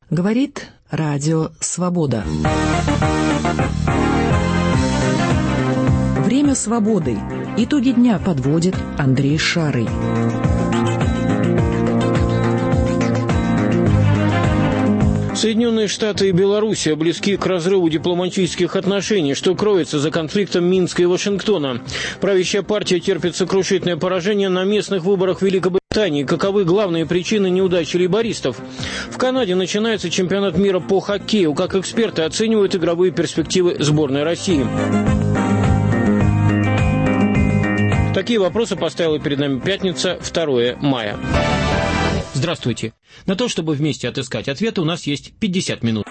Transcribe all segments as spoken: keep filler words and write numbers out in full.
Говорит Радио Свобода. Время свободы. Итоги дня подводит Андрей Шарый. Соединенные Штаты и Белоруссия близки к разрыву дипломатических отношений, что кроется за конфликтом Минска и Вашингтона. Правящая партия терпит сокрушительное поражение на местных выборах Великобритании. Каковы главные причины неудачи лейбористов? В Канаде начинается чемпионат мира по хоккею. Как эксперты оценивают игровые перспективы сборной России? Такие вопросы поставила перед нами пятница, второе мая. Здравствуйте. На то, чтобы вместе отыскать ответы, у нас есть пятьдесят минут.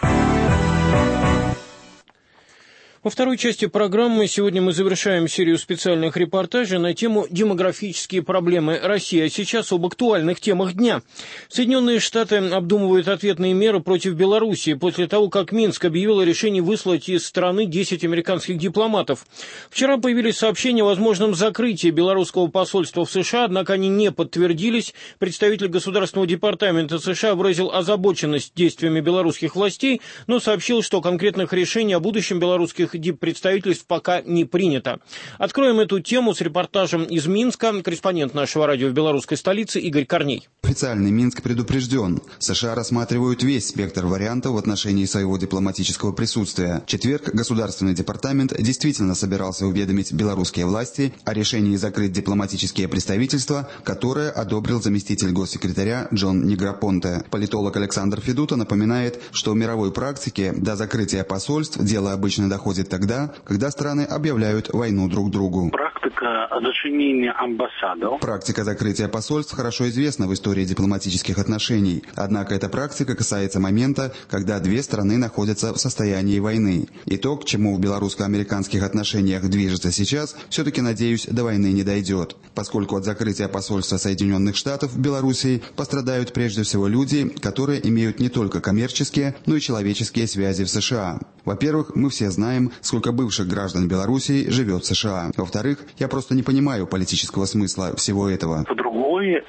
Во второй части программы сегодня мы завершаем серию специальных репортажей на тему «Демографические проблемы России». А сейчас об актуальных темах дня. Соединенные Штаты обдумывают ответные меры против Белоруссии после того, как Минск объявил о решении выслать из страны десять американских дипломатов. Вчера появились сообщения о возможном закрытии белорусского посольства в США, однако они не подтвердились. Представитель Государственного департамента США выразил озабоченность действиями белорусских властей, но сообщил, что конкретных решений о будущем белорусских диппредставительств пока не принято. Откроем эту тему с репортажем из Минска. Корреспондент нашего радио в белорусской столице Игорь Корней. Официальный Минск предупрежден. США рассматривают весь спектр вариантов в отношении своего дипломатического присутствия. В четверг Государственный департамент действительно собирался уведомить белорусские власти о решении закрыть дипломатические представительства, которое одобрил заместитель госсекретаря Джон Негропонте. Политолог Александр Федута напоминает, что в мировой практике до закрытия посольств дело обычно доходит тогда, когда страны объявляют войну друг другу. Практика зачинения амбассадов. Практика закрытия посольств хорошо известна в истории дипломатических отношений. Однако эта практика касается момента, когда две страны находятся в состоянии войны. И то, к чему в белорусско-американских отношениях движется сейчас, все-таки, надеюсь, до войны не дойдет. Поскольку от закрытия посольства Соединенных Штатов в Белоруссии пострадают прежде всего люди, которые имеют не только коммерческие, но и человеческие связи в США. Во-первых, мы все знаем, сколько бывших граждан Белоруссии живет в США. Во-вторых, я просто не понимаю политического смысла всего этого. По-другому,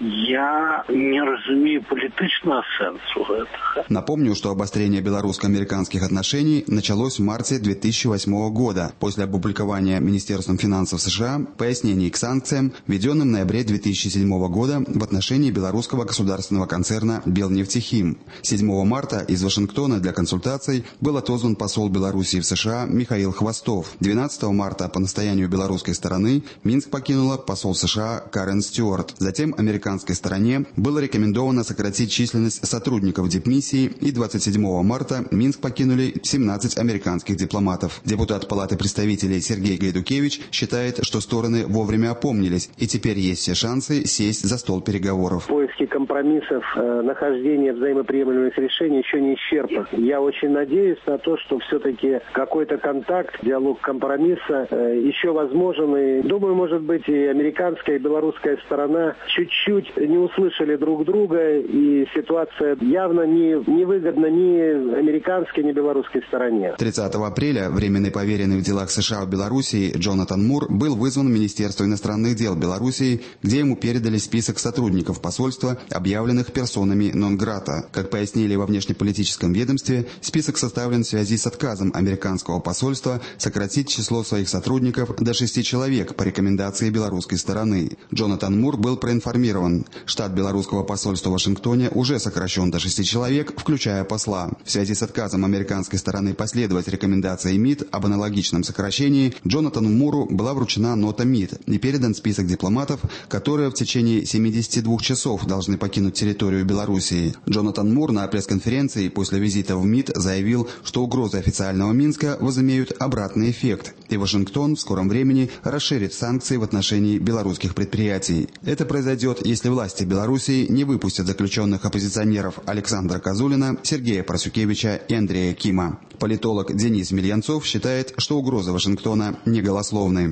я не разумею політичного сенсу этого. Напомню, что обострение белорусско-американских отношений началось в марте две тысячи восьмого года, после опубликования Министерством финансов США пояснений к санкциям, введенным в ноябре две тысячи седьмого года в отношении белорусского государственного концерна «Белнефтехим». седьмого марта из Вашингтона для консультаций был отозван посол Белоруссии в США Михаил Хвостов. двенадцатого марта по настоянию белорусской стороны Минск покинула посол США Карен Стюарт. Затем американской стороне было рекомендовано сократить численность сотрудников дипмиссии, и двадцать седьмого марта Минск покинули семнадцать американских дипломатов. Депутат Палаты представителей Сергей Гайдукевич считает, что стороны вовремя опомнились, и теперь есть все шансы сесть за стол переговоров. Поиски компромиссов, э, нахождение взаимоприемлемых решений еще не исчерпан. Я очень надеюсь на то, что все-таки какой-то контакт, диалог компромисса э, еще возможен. И думаю, может быть, и американская, и белорусская сторона чуть-чуть не услышали друг друга, и ситуация явно не, не выгодна ни американской, ни белорусской стороне. тридцатого апреля временный поверенный в делах США в Белоруссии Джонатан Мур был вызван в Министерство иностранных дел Белоруссии, где ему передали список сотрудников посольства, объявленных персонами нон-грата. Как пояснили во внешнеполитическом ведомстве, список составлен в связи с отказом американского посольства сократить число своих сотрудников до шести человек по рекомендации белорусской стороны. Джонатан Мур был проинформирован. Штат белорусского посольства в Вашингтоне уже сокращен до шести человек, включая посла. В связи с отказом американской стороны последовать рекомендации МИД об аналогичном сокращении, Джонатану Муру была вручена нота МИД и передан список дипломатов, которые в течение семидесяти двух часов должны покинуть территорию Белоруссии. Джонатан Мур на пресс-конференции после визита в МИД заявил, что угрозы официального Минска возымеют обратный эффект, и Вашингтон в скором времени расширит санкции в отношении белорусских предприятий. Это произойдет, если власти Белоруссии не выпустят заключенных оппозиционеров Александра Козулина, Сергея Парасюкевича и Андрея Кима. Политолог Денис Мельянцов считает, что угрозы Вашингтона не голословны.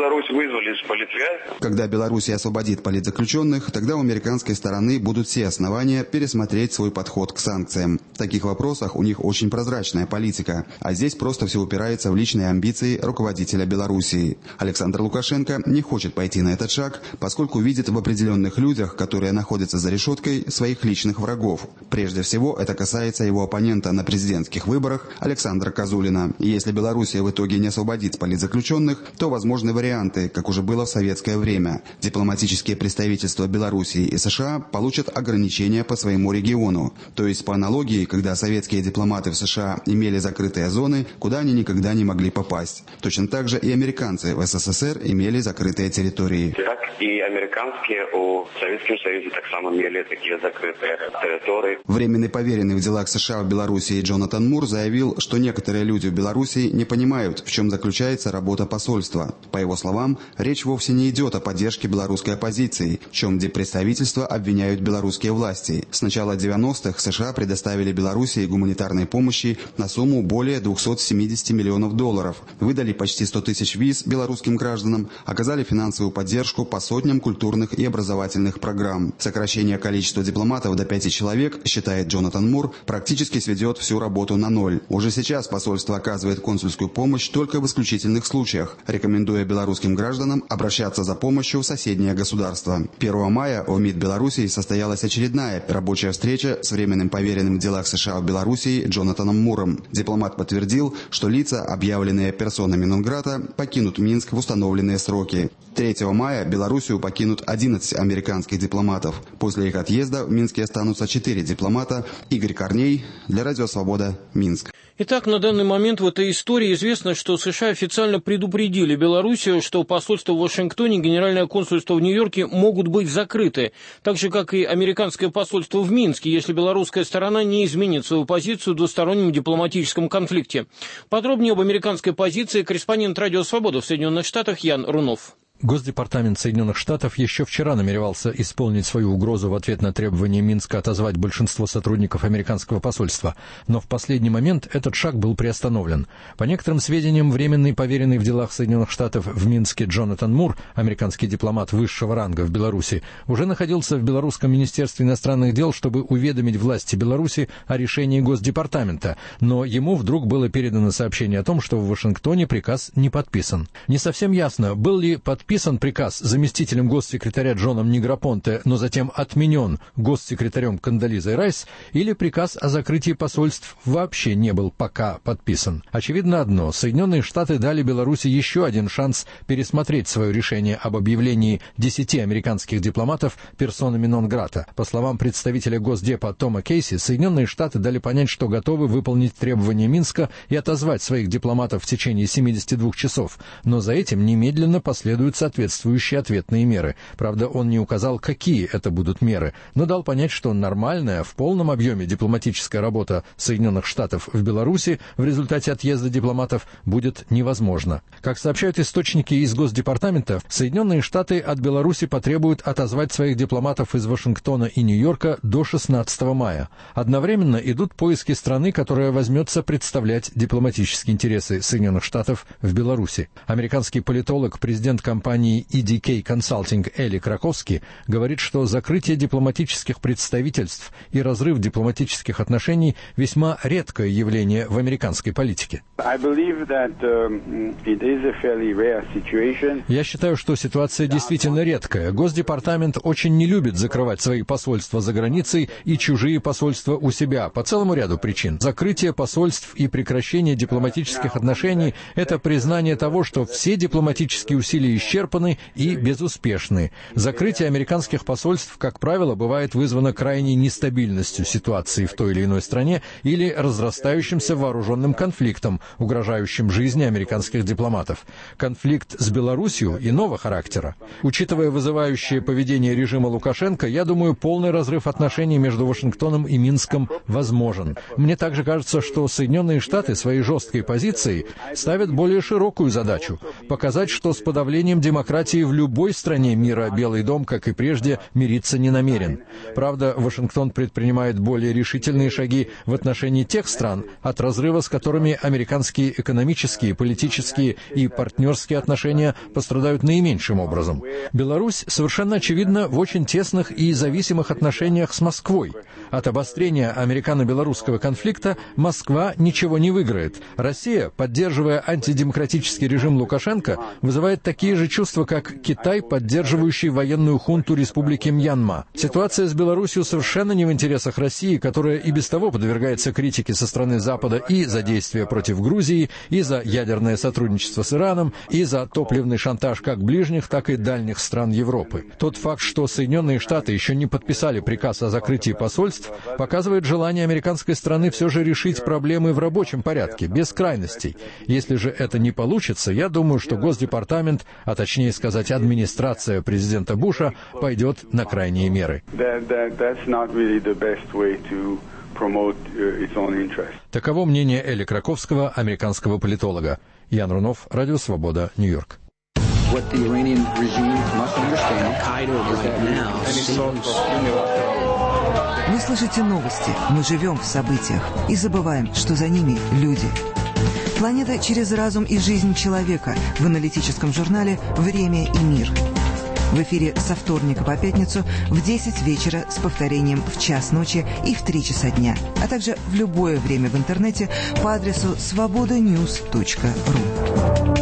Когда Белоруссия освободит политзаключенных, тогда у американской стороны будут все основания пересмотреть свой подход к санкциям. В таких вопросах у них очень прозрачная политика, а здесь просто все упирается в личные амбиции руководителя руководителя Белоруссии. Александр Лукашенко не хочет пойти на этот шаг, поскольку видит в определенных людях, которые находятся за решеткой, своих личных врагов. Прежде всего, это касается его оппонента на президентских выборах Александра Козулина. И если Белоруссия в итоге не освободит политзаключенных, то возможны варианты, как уже было в советское время. Дипломатические представительства Белоруссии и США получат ограничения по своему региону. То есть, по аналогии, когда советские дипломаты в США имели закрытые зоны, куда они никогда не могли попасть. Точно так же и американцы в СССР имели закрытые территории. Так и американские у Советском Союзе так само имели такие закрытые территории. Временный поверенный в делах США в Белоруссии Джонатан Мур заявил, что некоторые люди в Белоруссии не понимают, в чем заключается работа посольства. По его словам, речь вовсе не идет о поддержке белорусской оппозиции, в чем представительства обвиняют белорусские власти. С начала девяностых США предоставили Белоруссии гуманитарной помощи на сумму более двухсот семидесяти миллионов долларов, выдали почти сто тысяч виз белорусским гражданам, оказали финансовую поддержку по сотням культурных и образовательных программ. Сокращение количества дипломатов до пяти человек, считает Джонатан Мур, практически сведет всю работу на ноль. Уже сейчас посольство оказывает консульскую помощь только в исключительных случаях, рекомендуя белорусским гражданам обращаться за помощью в соседнее государство. первого мая в МИД Белоруссии состоялась очередная рабочая встреча с временным поверенным в делах США в Белоруссии Джонатаном Муром. Дипломат подтвердил, что лица, объявленные персонами нон-грата, покинут Минск в установленные сроки. третьего мая Белоруссию покинут одиннадцать американских дипломатов. После их отъезда в Минске останутся четыре дипломата. Игорь Корней для Радио Свобода, Минск. Итак, на данный момент в этой истории известно, что США официально предупредили Белоруссию, что посольство в Вашингтоне и Генеральное консульство в Нью-Йорке могут быть закрыты, так же, как и американское посольство в Минске, если белорусская сторона не изменит свою позицию в двустороннем дипломатическом конфликте. Подробнее об американской позиции корреспондент Радио Свобода в Соединенных Штатах Ян Рунов. Госдепартамент Соединенных Штатов еще вчера намеревался исполнить свою угрозу в ответ на требование Минска отозвать большинство сотрудников американского посольства, но в последний момент этот шаг был приостановлен. По некоторым сведениям, временный поверенный в делах Соединенных Штатов в Минске Джонатан Мур, американский дипломат высшего ранга в Беларуси, уже находился в Белорусском министерстве иностранных дел, чтобы уведомить власти Беларуси о решении Госдепартамента, но ему вдруг было передано сообщение о том, что в Вашингтоне приказ не подписан. Не совсем ясно, был ли подписан Подписан приказ заместителем госсекретаря Джоном Негропонте, но затем отменен госсекретарем Кондолизой Райс, или приказ о закрытии посольств вообще не был пока подписан. Очевидно одно, Соединенные Штаты дали Беларуси еще один шанс пересмотреть свое решение об объявлении десяти американских дипломатов персонами нон-грата. По словам представителя Госдепа Тома Кейси, Соединенные Штаты дали понять, что готовы выполнить требования Минска и отозвать своих дипломатов в течение семидесяти двух часов, но за этим немедленно последуют соответствующие ответные меры. Правда, он не указал, какие это будут меры, но дал понять, что нормальная, в полном объеме дипломатическая работа Соединенных Штатов в Беларуси в результате отъезда дипломатов будет невозможна. Как сообщают источники из Госдепартамента, Соединенные Штаты от Беларуси потребуют отозвать своих дипломатов из Вашингтона и Нью-Йорка до шестнадцатого мая. Одновременно идут поиски страны, которая возьмется представлять дипломатические интересы Соединенных Штатов в Беларуси. Американский политолог, президент компании компании и ди кей Consulting Эли Краковский говорит, что закрытие дипломатических представительств и разрыв дипломатических отношений весьма редкое явление в американской политике. Я считаю, что ситуация действительно редкая. Госдепартамент очень не любит закрывать свои посольства за границей и чужие посольства у себя по целому ряду причин. Закрытие посольств и прекращение дипломатических отношений – это признание того, что все дипломатические усилия исчерпаны и безуспешны. Закрытие американских посольств, как правило, бывает вызвано крайней нестабильностью ситуации в той или иной стране или разрастающимся вооруженным конфликтом, угрожающим жизни американских дипломатов. Конфликт с Белоруссией иного характера. Учитывая вызывающее поведение режима Лукашенко, я думаю, полный разрыв отношений между Вашингтоном и Минском возможен. Мне также кажется, что Соединенные Штаты своей жесткой позицией ставят более широкую задачу – показать, что с подавлением восстановлением демократии в любой стране мира Белый дом, как и прежде, мириться не намерен. Правда, Вашингтон предпринимает более решительные шаги в отношении тех стран, от разрыва с которыми американские экономические, политические и партнерские отношения пострадают наименьшим образом. Беларусь совершенно очевидно в очень тесных и зависимых отношениях с Москвой. От обострения американо-белорусского конфликта Москва ничего не выиграет. Россия, поддерживая антидемократический режим Лукашенко, вызывает такие же чувства, как Китай, поддерживающий военную хунту Республики Мьянма. Ситуация с Беларусью совершенно не в интересах России, которая и без того подвергается критике со стороны Запада и за действия против Грузии, и за ядерное сотрудничество с Ираном, и за топливный шантаж как ближних, так и дальних стран Европы. Тот факт, что Соединенные Штаты еще не подписали приказ о закрытии посольств, показывает желание американской страны все же решить проблемы в рабочем порядке, без крайностей. Если же это не получится, я думаю, что Госдепартамент, а точнее сказать администрация президента Буша, пойдет на крайние меры. Таково мнение Эли Краковского, американского политолога. Ян Рунов, Радио Свобода, Нью-Йорк. Вы слышите новости, мы живем в событиях и забываем, что за ними люди. Планета через разум и жизнь человека в аналитическом журнале «Время и мир». В эфире со вторника по пятницу в десять вечера с повторением в час ночи и в три часа дня, а также в любое время в интернете по адресу свобода ньюс точка ру.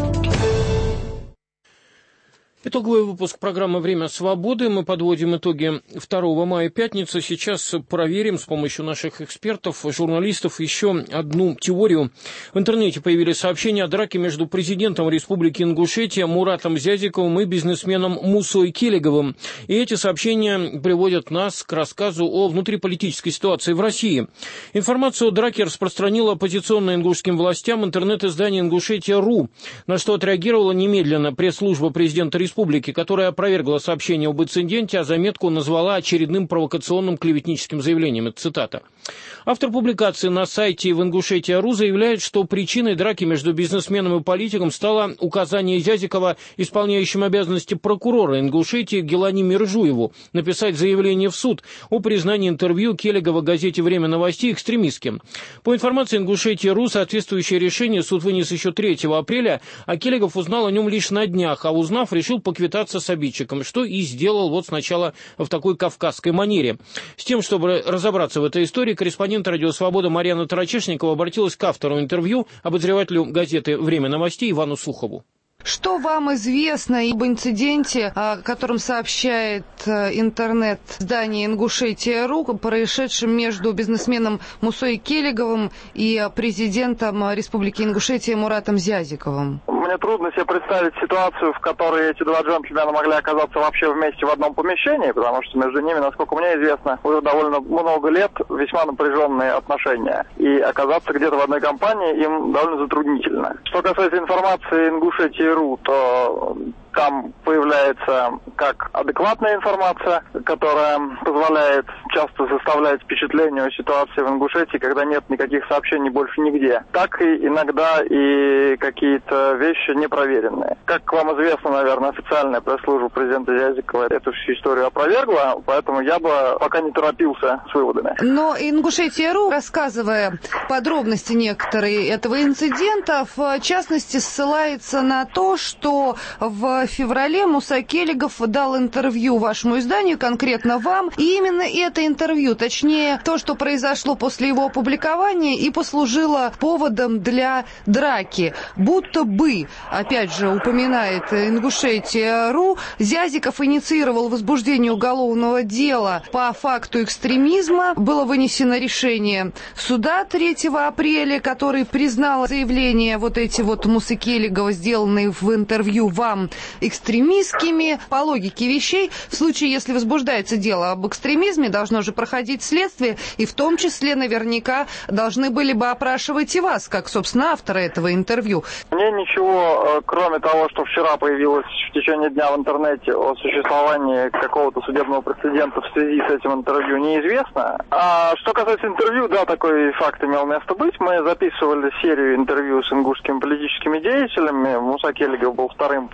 Итоговый выпуск программы «Время свободы». Мы подводим итоги второго мая, пятница. Сейчас проверим с помощью наших экспертов, журналистов, еще одну теорию. В интернете появились сообщения о драке между президентом Республики Ингушетия Муратом Зязиковым и бизнесменом Мусой Келеговым. И эти сообщения приводят нас к рассказу о внутриполитической ситуации в России. Информацию о драке распространила оппозиционная ингушским властям интернет-издание «Ингушетия.ру», на что отреагировала немедленно пресс-служба президента Республики, Республики, которая опровергла сообщение об инциденте, а заметку назвала очередным провокационным клеветническим заявлением. Это цитата. Автор публикации на сайте в Ингушетия.ру заявляет, что причиной драки между бизнесменом и политиком стало указание Зязикова, исполняющим обязанности прокурора Ингушетии Гелани Миржуеву, написать заявление в суд о признании интервью Келегова газете «Время новостей» экстремистским. По информации Ингушетия.ру, соответствующее решение суд вынес еще третьего апреля, а Келегов узнал о нем лишь на днях, а узнав, решил поквитаться с обидчиком, что и сделал вот сначала в такой кавказской манере. С тем, чтобы разобраться в этой истории, корреспондент «Радио Свобода» Марьяна Тарачешникова обратилась к автору интервью, обозревателю газеты «Время новостей» Ивану Сухову. Что вам известно об инциденте, о котором сообщает интернет-издание Ингушетия.ру, происшедшем между бизнесменом Мусой Келеговым и президентом Республики Ингушетия Муратом Зязиковым? Мне трудно себе представить ситуацию, в которой эти два джентльмена могли оказаться вообще вместе в одном помещении, потому что между ними, насколько мне известно, уже довольно много лет весьма напряженные отношения. И оказаться где-то в одной компании им довольно затруднительно. Что касается информации Ингушетия.ру, то там появляется как адекватная информация, которая позволяет часто составлять впечатление о ситуации в Ингушетии, когда нет никаких сообщений больше нигде, так и иногда и какие-то вещи непроверенные. Как вам известно, наверное, официальная пресс-служба президента Зязикова эту всю историю опровергла, поэтому я бы пока не торопился с выводами. Но Ингушетия.ру, рассказывая подробности некоторые этого инцидента, в частности, ссылается на то, что в В феврале Муса Келегов дал интервью вашему изданию, конкретно вам, и именно это интервью, точнее, то, что произошло после его опубликования, и послужило поводом для драки. Будто бы, опять же, упоминает Ингушетия.ру, Зязиков инициировал возбуждение уголовного дела по факту экстремизма. Было вынесено решение суда третьего апреля, который признал заявления вот эти вот Мусы Келегова, сделанные в интервью вам, экстремистскими. По логике вещей, в случае, если возбуждается дело об экстремизме, должно же проходить следствие, и в том числе наверняка должны были бы опрашивать и вас, как, собственно, автора этого интервью. Мне ничего, кроме того, что вчера появилось в течение дня в интернете о существовании какого-то судебного прецедента в связи с этим интервью, неизвестно. А что касается интервью, да, такой факт имел место быть. Мы записывали серию интервью с ингушскими политическими деятелями. Муса Келегов был вторым после Мухаррама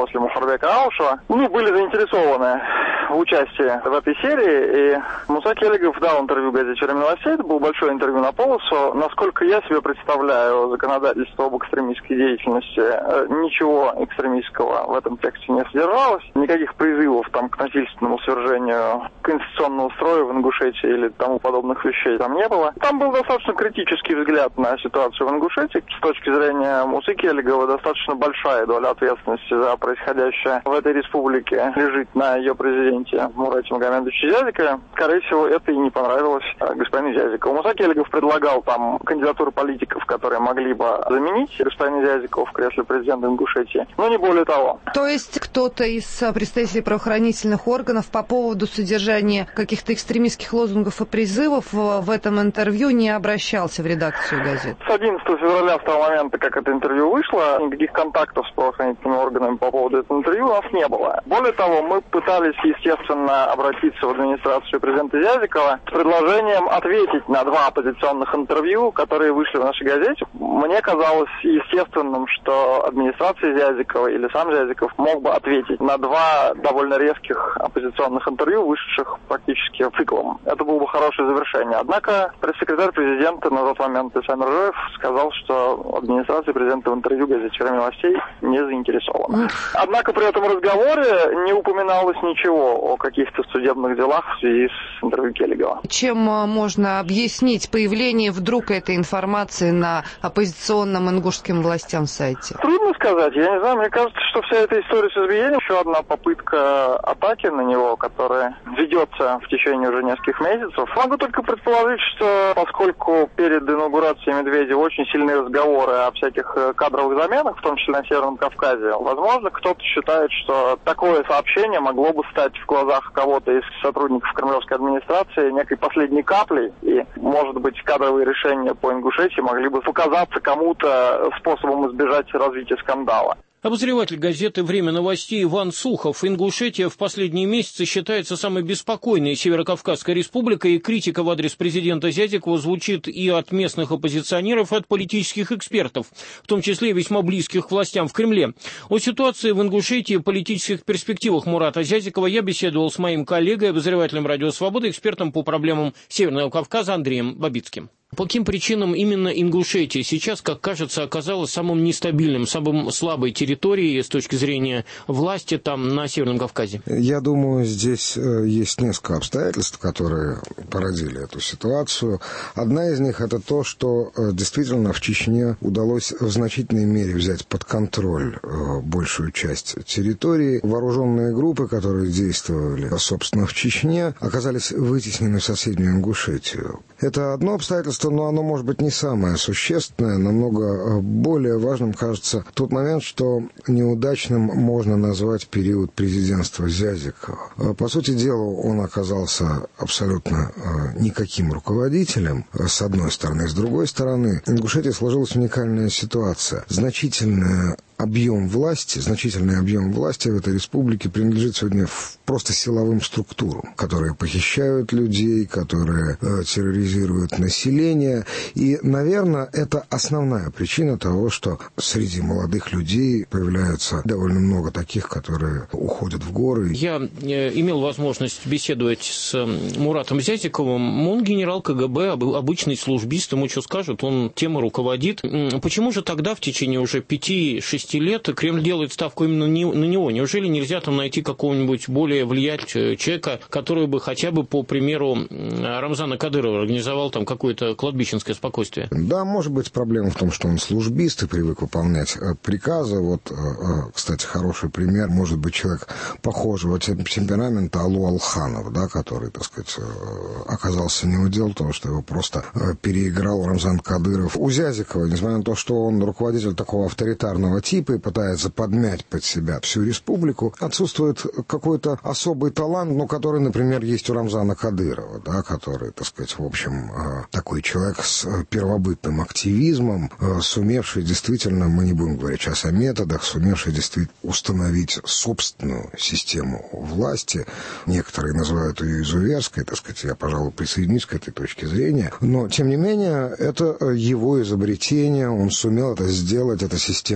Сапарбека Аушева, ну, были заинтересованы в участии в этой серии, и Муса Келегов дал интервью газете «Время новостей», это было большое интервью на полосу. Насколько я себе представляю законодательство об экстремистской деятельности, ничего экстремистского в этом тексте не содержалось, никаких призывов там к насильственному свержению конституционного строя в Ингушетии или тому подобных вещей там не было. Там был достаточно критический взгляд на ситуацию в Ингушетии. С точки зрения Мусы Келегова, достаточно большая доля ответственности за происходящее в этой республике лежит на ее президенте Мурате Магомедовиче Зязикове. Скорее всего, это и не понравилось господину Зязикову. Муса Келегов предлагал там кандидатуры политиков, которые могли бы заменить господина Зязикова в кресле президента Ингушетии, но не более того. То есть кто-то из представителей правоохранительных органов по поводу содержания каких-то экстремистских лозунгов и призывов в этом интервью не обращался в редакцию газет? С одиннадцатого февраля, с того момента, как это интервью вышло, никаких контактов с правоохранительными органами по поводу этого интервью у нас не было. Более того, мы пытались, естественно, обратиться в администрацию президента Зязикова с предложением ответить на два оппозиционных интервью, которые вышли в нашей газете. Мне казалось естественным, что администрация Зязикова или сам Зязиков мог бы ответить на два довольно резких оппозиционных интервью, вышедших практически циклом. Это было бы хорошее завершение. Однако пресс-секретарь президента на тот момент Исаим Ржоев сказал, что администрация президента в интервью газете «Время новостей» не заинтересована. Однако при этом разговоре не упоминалось ничего о каких-то судебных делах в связи с интервью Келегова. Чем можно объяснить появление вдруг этой информации на оппозиционном ингушским властям сайте? Трудно сказать. Я не знаю, мне кажется, что вся эта история с избиением еще одна попытка атаки на него, которая ведется в течение уже нескольких месяцев. Могу только предположить, что поскольку перед инаугурацией Медведева очень сильные разговоры о всяких кадровых заменах, в том числе на Северном Кавказе, возможно, кто-то считает, что такое сообщение могло бы стать в глазах кого-то из сотрудников кремлевской администрации некой последней каплей, и, может быть, кадровые решения по Ингушетии могли бы показаться кому-то способом избежать развития скандала. Обозреватель газеты «Время новостей» Иван Сухов. Ингушетия в последние месяцы считается самой беспокойной Северокавказской республикой, и критика в адрес президента Зязикова звучит и от местных оппозиционеров, и от политических экспертов, в том числе и весьма близких к властям в Кремле. О ситуации в Ингушетии и политических перспективах Мурата Зязикова я беседовал с моим коллегой, обозревателем «Радио Свобода», экспертом по проблемам Северного Кавказа Андреем Бабицким. По каким причинам именно Ингушетия сейчас, как кажется, оказалась самым нестабильным, самым слабой территорией с точки зрения власти там на Северном Кавказе? Я думаю, здесь есть несколько обстоятельств, которые породили эту ситуацию. Одна из них — это то, что действительно в Чечне удалось в значительной мере взять под контроль большую часть территории. Вооруженные группы, которые действовали, собственно, в Чечне, оказались вытеснены в соседнюю Ингушетию. Это одно обстоятельство, но оно, может быть, не самое существенное. Намного более важным кажется тот момент, что неудачным можно назвать период президентства Зязикова. По сути дела, он оказался абсолютно никаким руководителем, с одной стороны. С другой стороны, в Ингушетии сложилась уникальная ситуация. Значительная объем власти, значительный объем власти в этой республике принадлежит сегодня просто силовым структурам, которые похищают людей, которые э, терроризируют население. И, наверное, это основная причина того, что среди молодых людей появляется довольно много таких, которые уходят в горы. Я э, имел возможность беседовать с Муратом Зязиковым. Он генерал ка гэ бэ, обычный службист, ему что скажут, он темой руководит. Почему же тогда в течение уже пяти-шести лет Кремль делает ставку именно на него? Неужели нельзя там найти какого-нибудь более влиятельного человека, который бы хотя бы, по примеру Рамзана Кадырова, организовал там какое-то кладбищенское спокойствие? Да, может быть, проблема в том, что он службист и привык выполнять приказы. Вот, кстати, хороший пример, может быть, человек похожего темперамента Алу Алханов, да, который, так сказать, оказался не удел того, что его просто переиграл Рамзан Кадыров. У Зязикова, несмотря на то, что он руководитель такого авторитарного типа и пытается подмять под себя всю республику, отсутствует какой-то особый талант, ну, который, например, есть у Рамзана Кадырова, да, который, так сказать, в общем, такой человек с первобытным активизмом, сумевший действительно, мы не будем говорить сейчас о методах, сумевший действительно установить собственную систему власти. Некоторые называют ее изуверской, так сказать, я, пожалуй, присоединюсь к этой точке зрения, но, тем не менее, это его изобретение, он сумел это сделать, эта система работы.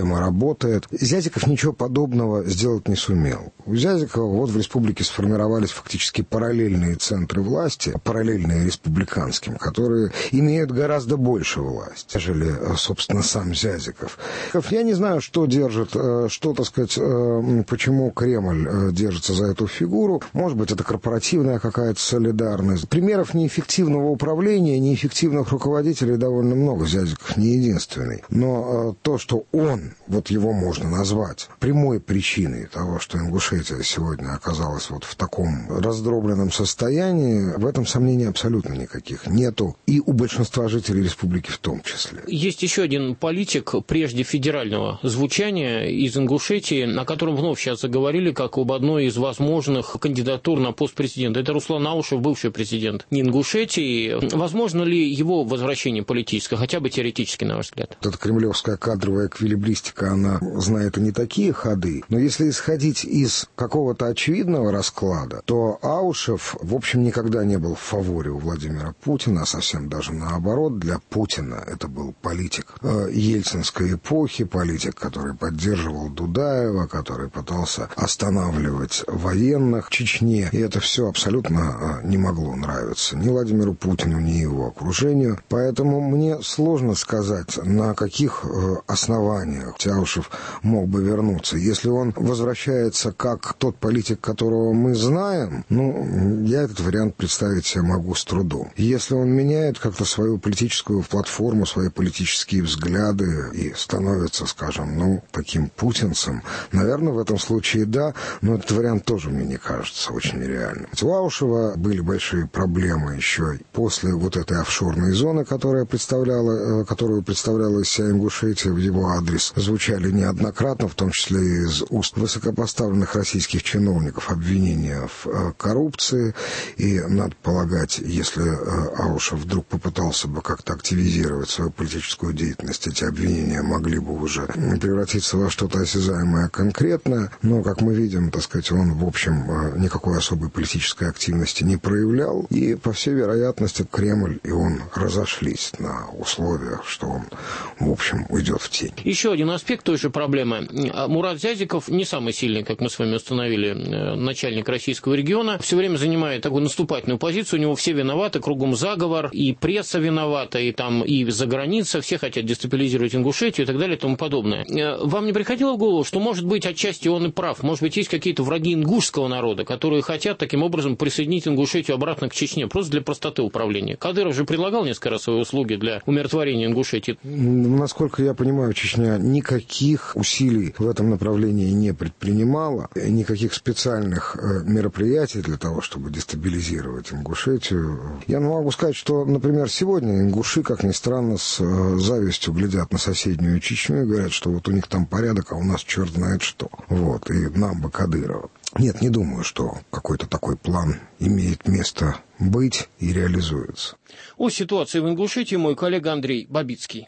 работает. Зязиков ничего подобного сделать не сумел. У Зязикова вот в республике сформировались фактически параллельные центры власти, параллельные республиканским, которые имеют гораздо больше власти, нежели, собственно, сам Зязиков. Я не знаю, что держит, что, так сказать, почему Кремль держится за эту фигуру. Может быть, это корпоративная какая-то солидарность. Примеров неэффективного управления, неэффективных руководителей довольно много. Зязиков не единственный. Но то, что он, вот его можно назвать прямой причиной того, что Ингушетия сегодня оказалась вот в таком раздробленном состоянии, в этом сомнений абсолютно никаких нету. И у большинства жителей республики в том числе. Есть еще один политик, прежде федерального звучания, из Ингушетии, о котором вновь сейчас заговорили, как об одной из возможных кандидатур на пост президента. Это Руслан Аушев, бывший президент Ингушетии. Возможно ли его возвращение политическое, хотя бы теоретически, на ваш взгляд? Эта кремлевская кадровая эквилибристика, она знает и не такие ходы. Но если исходить из какого-то очевидного расклада, то Аушев, в общем, никогда не был в фаворе у Владимира Путина, совсем даже наоборот. Для Путина это был политик э, ельцинской эпохи, политик, который поддерживал Дудаева, который пытался останавливать военных в Чечне. И это все абсолютно э, не могло нравиться ни Владимиру Путину, ни его окружению. Поэтому мне сложно сказать, на каких э, основаниях Аушев мог бы вернуться. Если он возвращается как тот политик, которого мы знаем, ну, я этот вариант представить себе могу с трудом. Если он меняет как-то свою политическую платформу, свои политические взгляды и становится, скажем, ну, таким путинцем, наверное, в этом случае да, но этот вариант тоже мне не кажется очень реальным. У Аушева были большие проблемы еще после вот этой офшорной зоны, которая представляла, которую представляла из себя Ингушетия, в его адрес звучали неоднократно, в том числе и из уст высокопоставленных российских чиновников, обвинения в коррупции. И, надо полагать, если Аушев вдруг попытался бы как-то активизировать свою политическую деятельность, эти обвинения могли бы уже превратиться во что-то осязаемое конкретное. Но, как мы видим, так сказать, он, в общем, никакой особой политической активности не проявлял. И, по всей вероятности, Кремль и он разошлись на условиях, что он, в общем, уйдет в тень. Еще один аспект той же проблемы. Мурат Зязиков не самый сильный, как мы с вами установили, начальник российского региона. Все время занимает такую наступательную позицию. У него все виноваты, кругом заговор, и пресса виновата, и там и за граница. Все хотят дестабилизировать Ингушетию и так далее и тому подобное. Вам не приходило в голову, что, может быть, отчасти он и прав? Может быть, есть какие-то враги ингушского народа, которые хотят таким образом присоединить Ингушетию обратно к Чечне, просто для простоты управления? Кадыров же предлагал несколько раз свои услуги для умиротворения Ингушетии. Насколько я понимаю, Чечня никаких усилий в этом направлении не предпринимала, никаких специальных мероприятий для того, чтобы дестабилизировать Ингушетию. Я могу сказать, что, например, сегодня ингуши, как ни странно, с завистью глядят на соседнюю Чечню и говорят, что вот у них там порядок, а у нас черт знает что. Вот, и нам бы Кадырова. Нет, не думаю, что какой-то такой план имеет место быть и реализуется. О ситуации в Ингушетии мой коллега Андрей Бабицкий.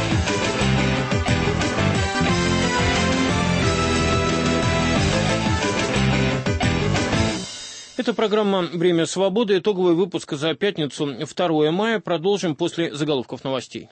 Это программа «Время свободы». Итоговый выпуск за пятницу, второе мая. Продолжим после заголовков новостей.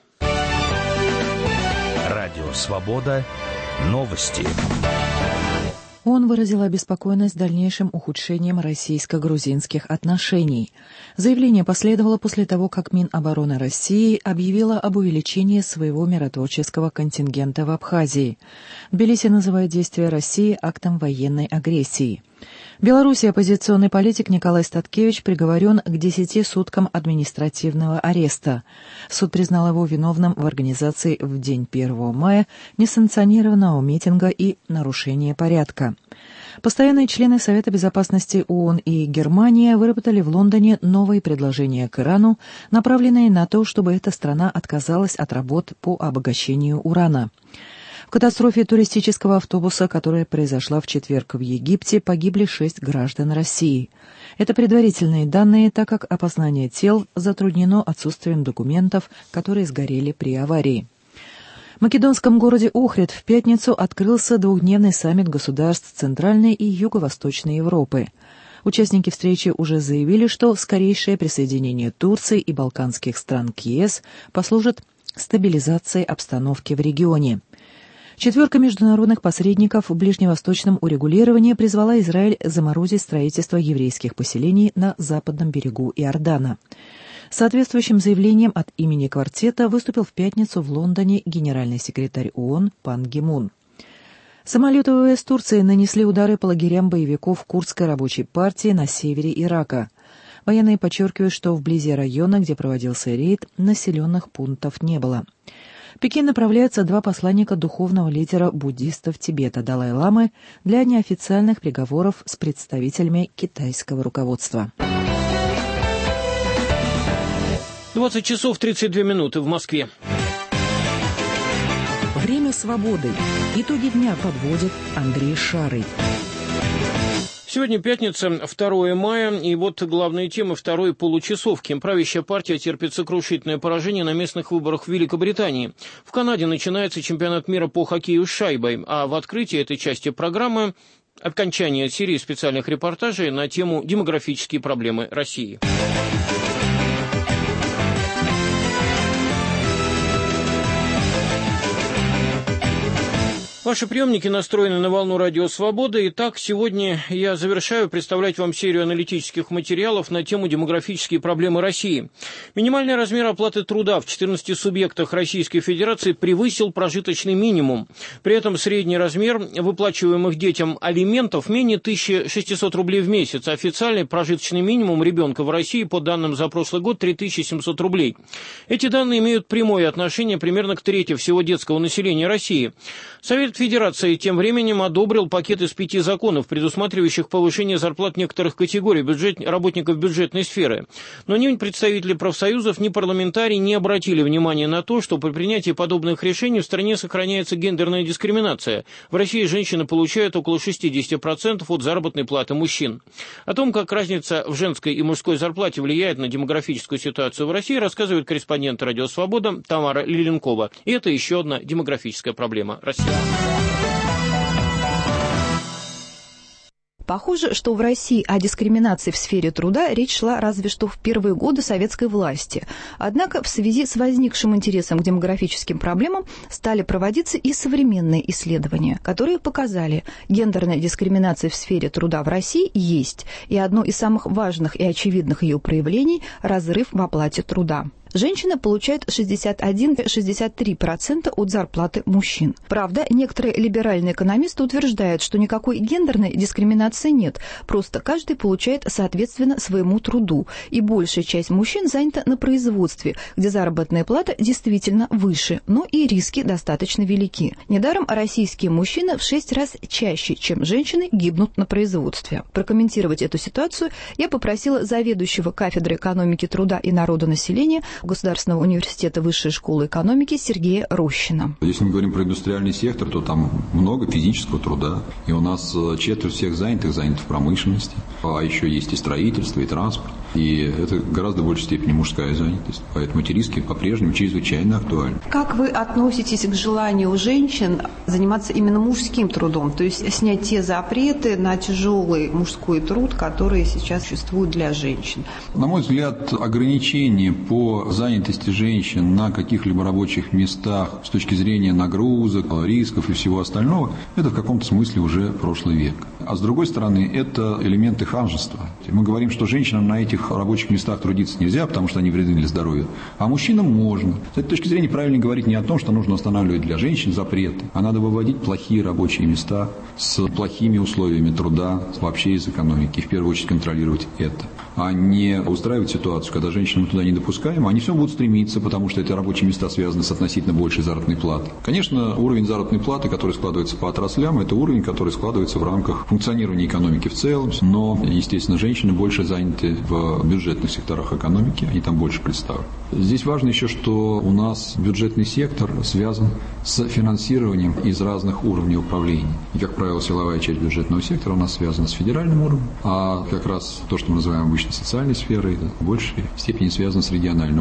Радио «Свобода». Новости. Он выразил обеспокоенность дальнейшим ухудшением российско-грузинских отношений. Заявление последовало после того, как Минобороны России объявила об увеличении своего миротворческого контингента в Абхазии. Тбилиси называет действия России актом военной агрессии. В Беларуси оппозиционный политик Николай Статкевич приговорен к десяти суткам административного ареста. Суд признал его виновным в организации в день первого мая несанкционированного митинга и нарушения порядка. Постоянные члены Совета безопасности ООН и Германия выработали в Лондоне новые предложения к Ирану, направленные на то, чтобы эта страна отказалась от работ по обогащению урана. В катастрофе туристического автобуса, которая произошла в четверг в Египте, погибли шесть граждан России. Это предварительные данные, так как опознание тел затруднено отсутствием документов, которые сгорели при аварии. В македонском городе Охрид в пятницу открылся двухдневный саммит государств Центральной и Юго-Восточной Европы. Участники встречи уже заявили, что скорейшее присоединение Турции и балканских стран к ЕС послужит стабилизации обстановки в регионе. Четверка международных посредников в ближневосточном урегулировании призвала Израиль заморозить строительство еврейских поселений на западном берегу Иордана. С соответствующим заявлением от имени квартета выступил в пятницу в Лондоне генеральный секретарь ООН Пан Ги Мун. Самолеты ВВС Турции нанесли удары по лагерям боевиков Курдской рабочей партии на севере Ирака. Военные подчеркивают, что вблизи района, где проводился рейд, населенных пунктов не было. В Пекин направляются два посланника духовного лидера буддистов Тибета Далай-ламы для неофициальных переговоров с представителями китайского руководства. двадцать часов тридцать две минуты в Москве. Время свободы. Итоги дня подводит Андрей Шарый. Сегодня пятница, второе мая, и вот главные темы второй получасовки. Правящая партия терпит сокрушительное поражение на местных выборах в Великобритании. В Канаде начинается чемпионат мира по хоккею с шайбой, а в открытии этой части программы окончание серии специальных репортажей на тему «Демографические проблемы России». Ваши приемники настроены на волну радио «Свобода». Итак, сегодня я завершаю представлять вам серию аналитических материалов на тему «Демографические проблемы России». Минимальный размер оплаты труда в четырнадцати субъектах Российской Федерации превысил прожиточный минимум. При этом средний размер выплачиваемых детям алиментов менее тысячи шестисот рублей в месяц. Официальный прожиточный минимум ребенка в России, по данным за прошлый год, три тысячи семьсот рублей. Эти данные имеют прямое отношение примерно к трети всего детского населения России. Совет Федерации тем временем одобрил пакет из пяти законов, предусматривающих повышение зарплат некоторых категорий бюджет... работников бюджетной сферы. Но ни представители профсоюзов, ни парламентарии не обратили внимания на то, что при принятии подобных решений в стране сохраняется гендерная дискриминация. В России женщины получают около шестьдесят процентов от заработной платы мужчин. О том, как разница в женской и мужской зарплате влияет на демографическую ситуацию в России, рассказывает корреспондент «Радио Свобода» Тамара Лиленкова. И это еще одна демографическая проблема России. Похоже, что в России о дискриминации в сфере труда речь шла разве что в первые годы советской власти. Однако в связи с возникшим интересом к демографическим проблемам стали проводиться и современные исследования, которые показали, гендерная дискриминация в сфере труда в России есть, и одно из самых важных и очевидных ее проявлений – разрыв в оплате труда. Женщины получают шестьдесят один - шестьдесят три процента от зарплаты мужчин. Правда, некоторые либеральные экономисты утверждают, что никакой гендерной дискриминации нет, просто каждый получает соответственно своему труду, и большая часть мужчин занята на производстве, где заработная плата действительно выше, но и риски достаточно велики. Недаром российские мужчины в шесть раз чаще, чем женщины, гибнут на производстве. Прокомментировать эту ситуацию я попросила заведующего кафедры экономики труда и народонаселения Государственного университета Высшей школы экономики Сергея Рощина. Если мы говорим про индустриальный сектор, то там много физического труда. И у нас четверть всех занятых занято в промышленности. А еще есть и строительство, и транспорт. И это гораздо большей степени мужская занятость. Поэтому эти риски по-прежнему чрезвычайно актуальны. Как вы относитесь к желанию женщин заниматься именно мужским трудом? То есть снять те запреты на тяжелый мужской труд, которые сейчас существуют для женщин? На мой взгляд, ограничения по занятости женщин на каких-либо рабочих местах с точки зрения нагрузок, рисков и всего остального, это в каком-то смысле уже прошлый век. А с другой стороны, это элементы ханжества. Мы говорим, что женщинам на этих рабочих местах трудиться нельзя, потому что они вредны для здоровья, а мужчинам можно. С этой точки зрения правильно говорить не о том, что нужно устанавливать для женщин запреты, а надо выводить плохие рабочие места с плохими условиями труда, вообще из экономики, в первую очередь контролировать это, а не устраивать ситуацию, когда женщин мы туда не допускаем, они все будут стремиться, потому что эти рабочие места связаны с относительно большей заработной платой. Конечно, уровень заработной платы, который складывается по отраслям, это уровень, который складывается в рамках функционирования экономики в целом, но, естественно, женщины больше заняты в бюджетных секторах экономики, они там больше представлены. Здесь важно еще, что у нас бюджетный сектор связан с финансированием из разных уровней управления. И, как правило, силовая часть бюджетного сектора у нас связана с федеральным уровнем, а как раз то, что мы называем обычно социальной сферой, в большей степени связано с региональным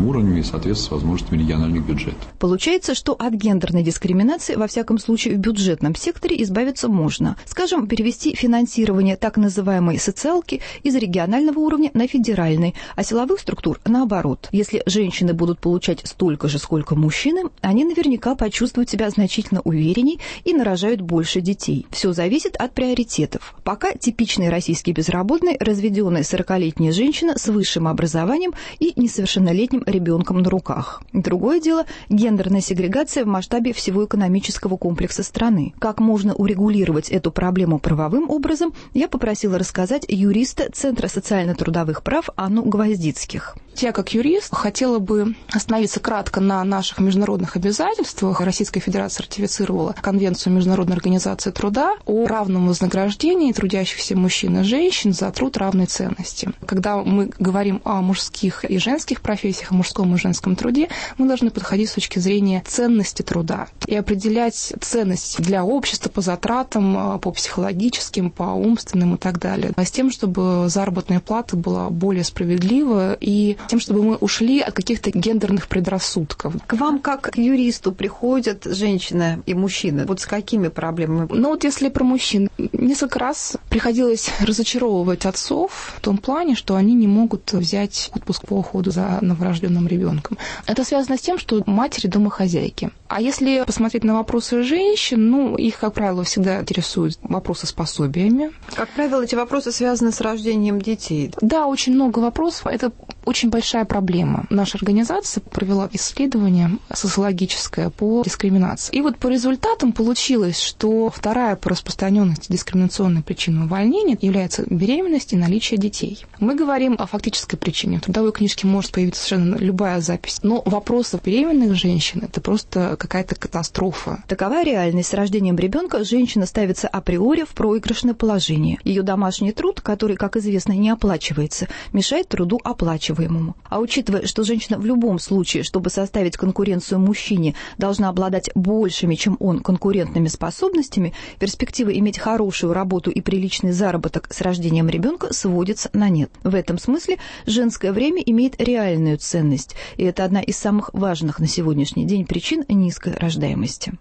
уровнем и соответственно с возможностями региональных бюджетов. Получается, что от гендерной дискриминации, во всяком случае в бюджетном секторе, избавиться можно. Скажем, перевести финансирование так называемой социалки из регионального уровня на федеральный, а силовых структур наоборот. Если женщины будут получать столько же, сколько мужчины, они наверняка почувствуют себя значительно уверенней и нарожают больше детей. Все зависит от приоритетов. Пока типичный российский безработный – разведенная сорокалетняя женщина с высшим образованием и несовершеннолетним ребенком на руках. Другое дело – гендерная сегрегация в масштабе всего экономического комплекса страны. Как можно урегулировать эту проблему правовым образом, я попросила рассказать юриста Центра социально-трудовых прав Анну Гвоздицких. Я, как юрист, хотела бы остановиться кратко на наших международных обязательствах. Российская Федерация ратифицировала Конвенцию Международной организации труда о равном вознаграждении трудящихся мужчин и женщин за труд равной ценности. Когда мы говорим о мужских и женских профессиях, о мужском и женском труде, мы должны подходить с точки зрения ценности труда и определять ценность для общества по затратам, по психологическим, по умственным и так далее. С тем, чтобы заработная плата была более справедлива и тем, чтобы мы ушли от каких-то гендерных предрассудков. К вам, как к юристу, приходят женщины и мужчины. Вот с какими проблемами? Ну вот если про мужчин. Несколько раз приходилось разочаровывать отцов в том плане, что они не могут взять отпуск по уходу за новорожденным ребенком. Это связано с тем, что матери домохозяйки. А если посмотреть на вопросы женщин, ну, их, как правило, всегда интересуют вопросы с пособиями. Как правило, эти вопросы связаны с рождением детей. Да, очень много вопросов. Это очень большая проблема. Наша организация провела исследование социологическое по дискриминации. И вот по результатам получилось, что вторая по распространенности дискриминационной причиной увольнения является беременность и наличие детей. Мы говорим о фактической причине. В трудовой книжке может появиться совершенно любая запись. Но вопросы беременных женщин – это просто какая-то катастрофа. Такова реальность. С рождением ребенка женщина ставится априори в проигрышное положение. Ее домашний труд, который, как известно, не оплачивается, мешает труду оплачиваемому. А учитывая, что женщина в любом случае, чтобы составить конкуренцию мужчине, должна обладать большими, чем он, конкурентными способностями, перспектива иметь хорошую работу и приличный заработок с рождением ребенка сводится на нет. В этом смысле женское время имеет реальную ценность, и это одна из самых важных на сегодняшний день причин низкой рождаемости.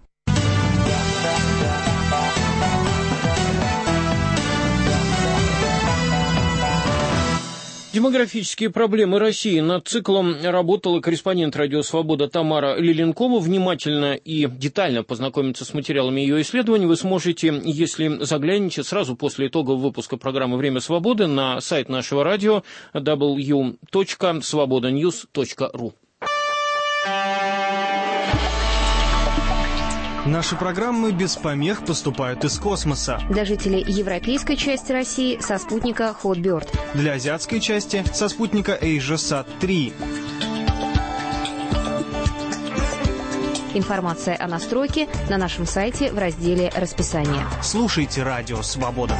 Демографические проблемы России. Над циклом работала корреспондент «Радио Свобода» Тамара Лиленкова. Внимательно и детально познакомиться с материалами ее исследований вы сможете, если заглянете сразу после итогового выпуска программы «Время свободы» на сайт нашего радио дабл ю дабл ю дабл ю точка свобода ньюс точка ру. Наши программы без помех поступают из космоса. Для жителей европейской части России со спутника Hotbird. Для азиатской части со спутника AsiaSat три. Информация о настройке на нашем сайте в разделе «Расписание». Слушайте «Радио Свобода».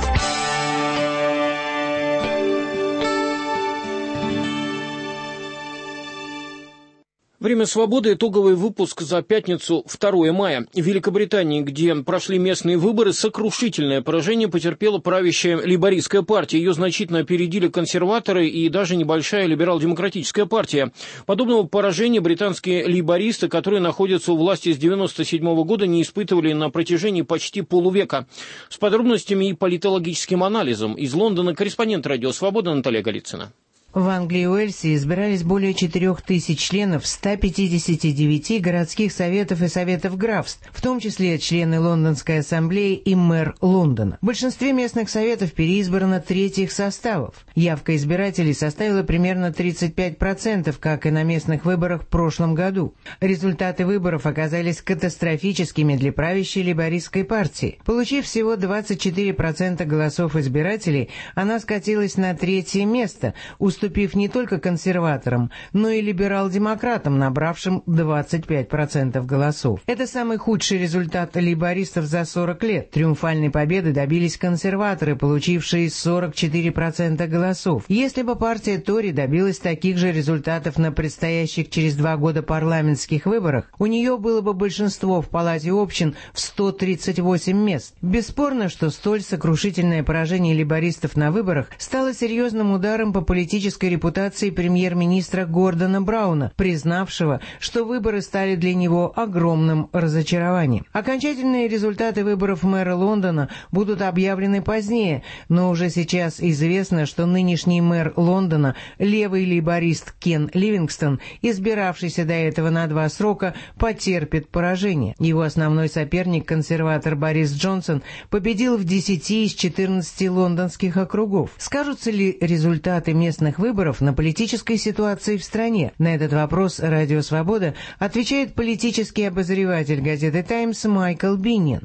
Время свободы. Итоговый выпуск за пятницу, второе мая. В Великобритании, где прошли местные выборы, сокрушительное поражение потерпела правящая лейбористская партия. Ее значительно опередили консерваторы и даже небольшая либерал-демократическая партия. Подобного поражения британские лейбористы, которые находятся у власти с девяносто седьмого года, не испытывали на протяжении почти полувека. С подробностями и политологическим анализом из Лондона корреспондент «Радио Свобода» Наталья Голицына. В Англии и Уэльсе избирались более четырех тысяч членов ста пятидесяти девяти городских советов и советов графств, в том числе члены Лондонской ассамблеи и мэр Лондона. В большинстве местных советов переизбрано треть их составов. Явка избирателей составила примерно тридцать пять процентов, как и на местных выборах в прошлом году. Результаты выборов оказались катастрофическими для правящей лейбористской партии. Получив всего двадцать четыре процента голосов избирателей, она скатилась на третье место, уступив не только консерваторам, но и либерал-демократам, набравшим двадцать пять процентов голосов. Это самый худший результат лейбористов за сорок лет. Триумфальной победы добились консерваторы, получившие сорок четыре процента голосов. Если бы партия Тори добилась таких же результатов на предстоящих через два года парламентских выборах, у нее было бы большинство в Палате общин в сто тридцать восемь мест. Бесспорно, что столь сокрушительное поражение лейбористов на выборах стало серьезным ударом по политическому политической репутации премьер-министра Гордона Брауна, признавшего, что выборы стали для него огромным разочарованием. Окончательные результаты выборов мэра Лондона будут объявлены позднее, но уже сейчас известно, что нынешний мэр Лондона, левый лейборист Кен Ливингстон, избиравшийся до этого на два срока, потерпит поражение. Его основной соперник, консерватор Борис Джонсон, победил в десяти из четырнадцати лондонских округов. Скажутся ли результаты местных выборов на политической ситуации в стране? На этот вопрос «Радио Свобода» отвечает политический обозреватель газеты «Таймс» Майкл Бинниан.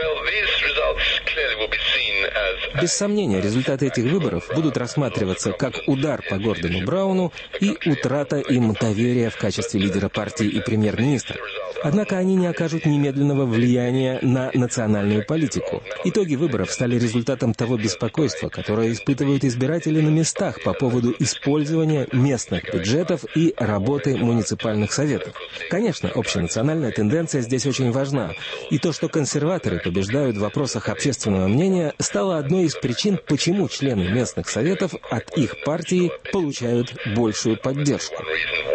Без сомнения, результаты этих выборов будут рассматриваться как удар по Гордону Брауну и утрата им доверия в качестве лидера партии и премьер-министра. Однако они не окажут немедленного влияния на национальную политику. Итоги выборов стали результатом того беспокойства, которое испытывают избиратели на местах по поводу использования местных бюджетов и работы муниципальных советов. Конечно, общенациональная тенденция здесь очень важна, и то, что консерваторы побеждают в вопросах общественного мнения, стало одной из причин, почему члены местных советов от их партии получают большую поддержку.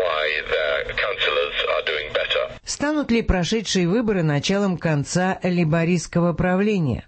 Станут ли прошедшие выборы началом конца лейбористского правления?